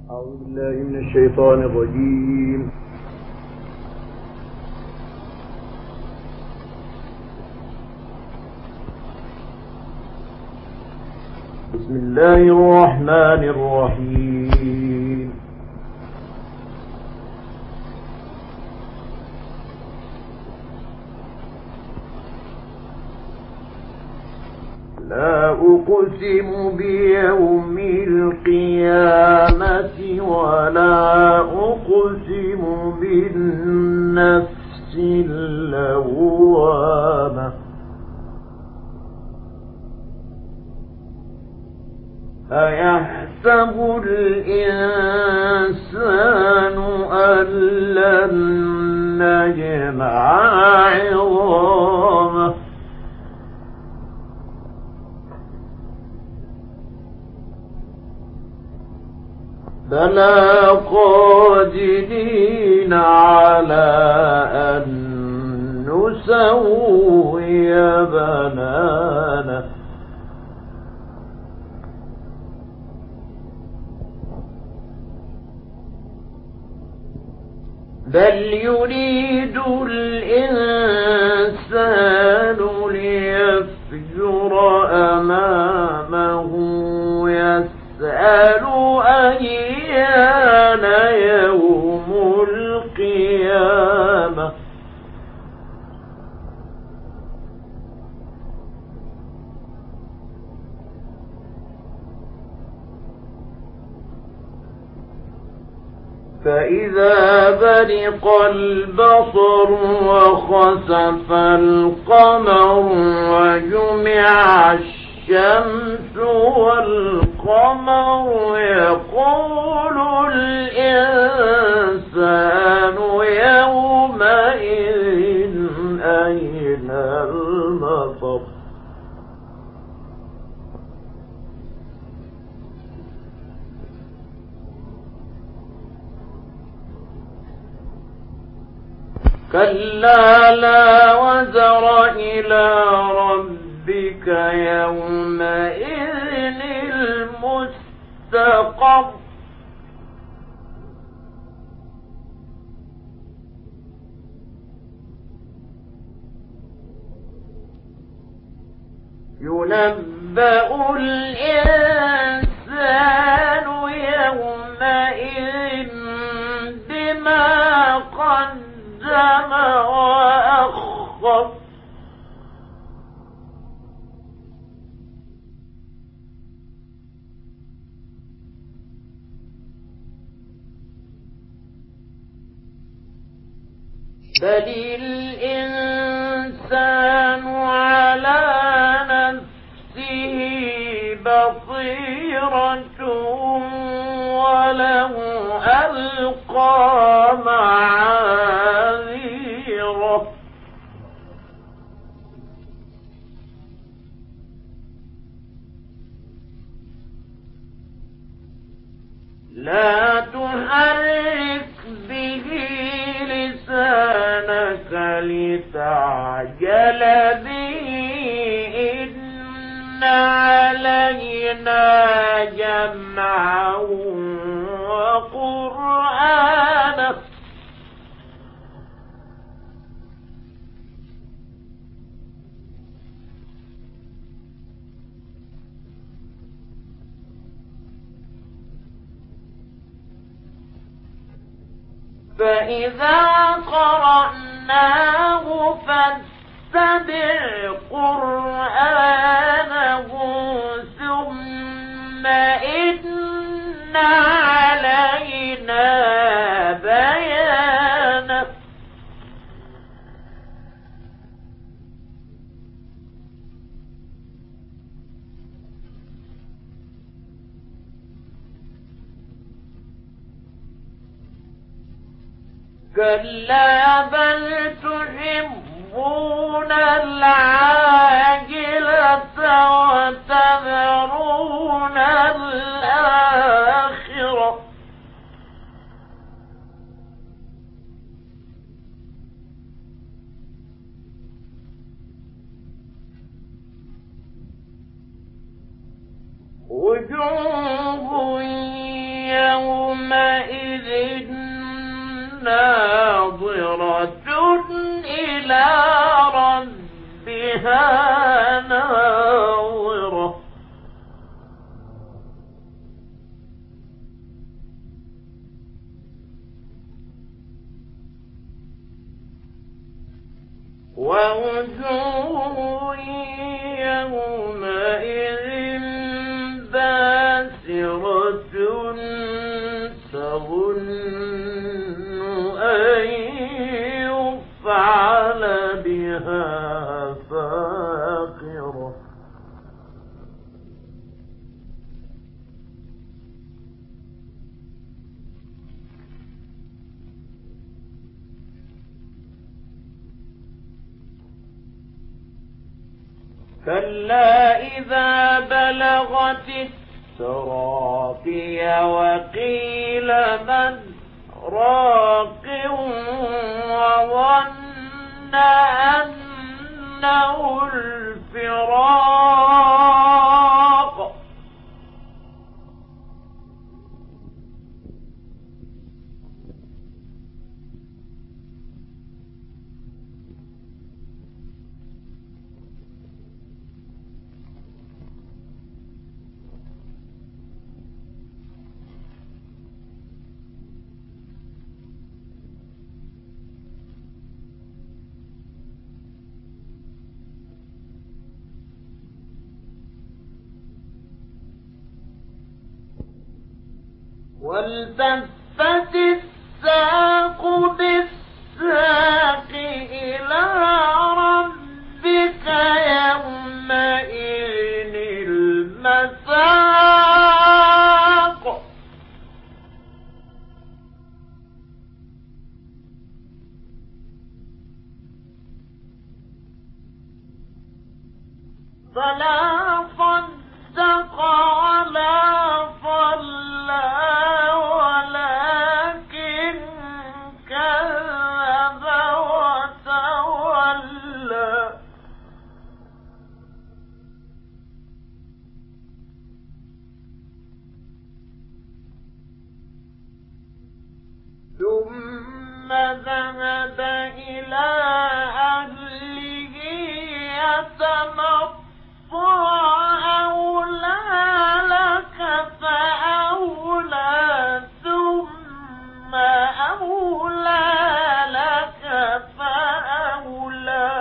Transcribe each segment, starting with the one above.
أعوذ بالله من الشيطان الرجيم. بسم الله الرحمن الرحيم. لا أقسم بيوم القيامة ولا أقسم بالنفس اللوامة أيحسب الإنسان أن لن نجمع عظامه بلى قادرين على أن نسوي بنانه بل يريد الإنسان ليفجر أمامه يسأل أيان يوم القيامة فإذا برق البصر وخسف القمر وجمع الشمس والقمر يقول الإنسان يومئذ أين المفر كلا لا وزر إلى ربك يومئذ المستقر ينبأ الإنسان يومئذ بما قدم وأخر بل الإنسان على نفسه بصيرة ولو ألقى معاذيره لا تحرك به لسانك لتعجل به إن علينا جمعه وقرآنه فإذا قرأناه فاتبع قرآنه ثم إن علينا بيانه كلا بل تحبون العاجلة وتذرون الآخرة وجوه يوم ناظرة إلى ربها ناظرة ووجوه يومئذ باسرة تظن أن يفعل بها فاقرة كلا إذا بلغت التراقي وقيل من راق وظن أنه الفراق والتفت الساق بالساق إلى ربك يومئذ المساق فلا صدق ولا صلى ولكن كذب وتولى ثم ذهب إلى أهله يتمطى أولى لك فأولى ثم أولى لك فأولى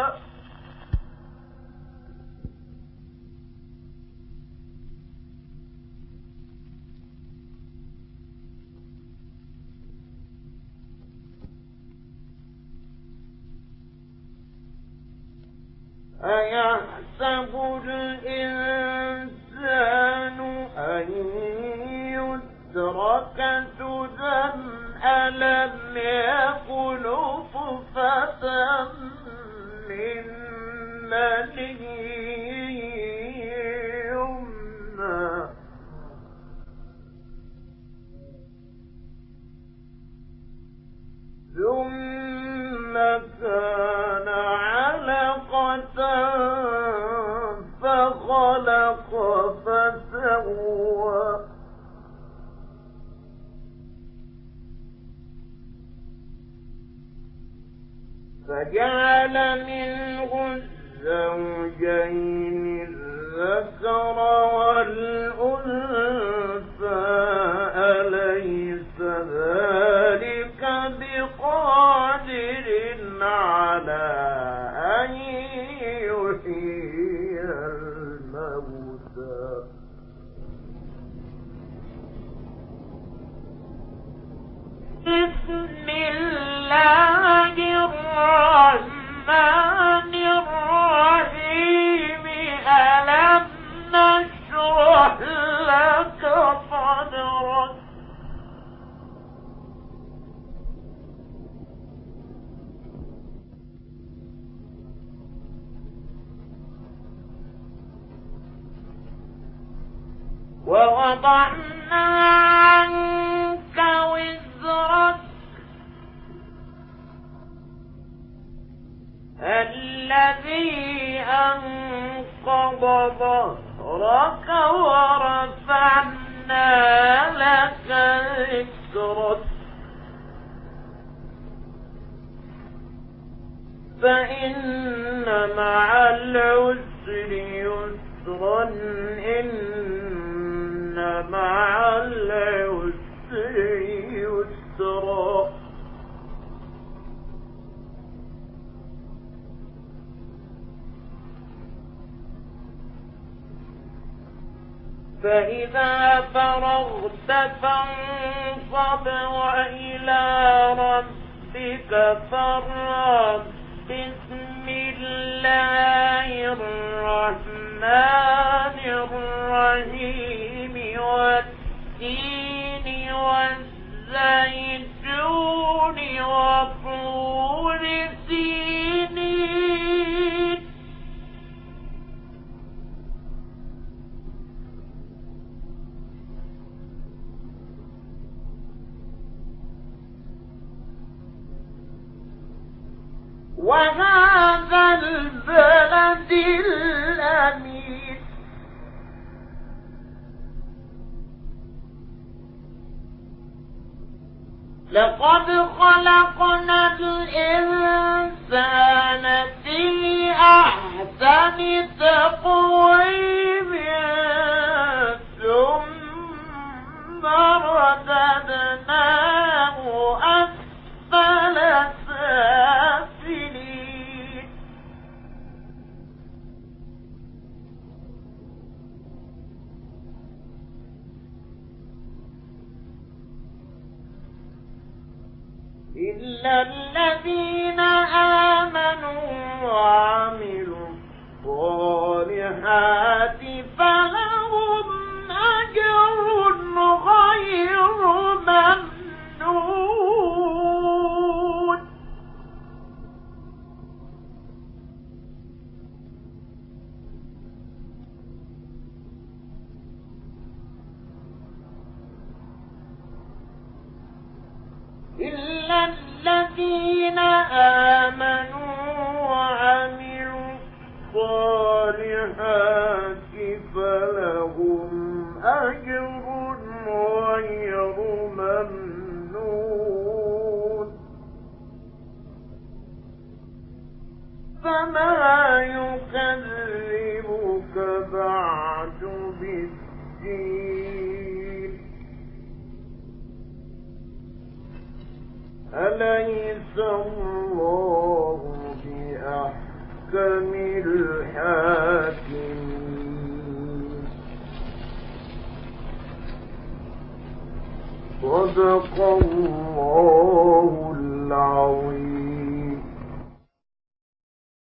أيحسب الإنسان أن يترك سدى ألم يك نطفة من مني يمنى ثم كان علقة فخلق فسوى فجعل منه الزوجين الذكر والأنثى أليس ذلك بقادر على أن يحيي الموتى بسم الله الرحمن الرحيم ألم نشرح لك صدرك ووضعنا عنك وزرك الذي أنقض ظهرك ورفعنا لك ذكرك إن مع العسر يسرا إن مع العسر يسرا فإذا فرغت فانصب وإلى ربك فارغب بسم الله الرحمن الرحيم والتين والزيتون وطور سينين وهذا البلد الأمين لقد خلقنا الإنسان في أحسن تقويم ثم رددناه أسفل سافلين إلا الذين آمنوا وعملوا الصالحات فلهم أجر غير ممنون إلا الذين آمنوا وعملوا الصالحات فلهم أجر غير ممنون فما يكذبك بعد بالدين أليس الله بأحكم الحاكمين صدق الله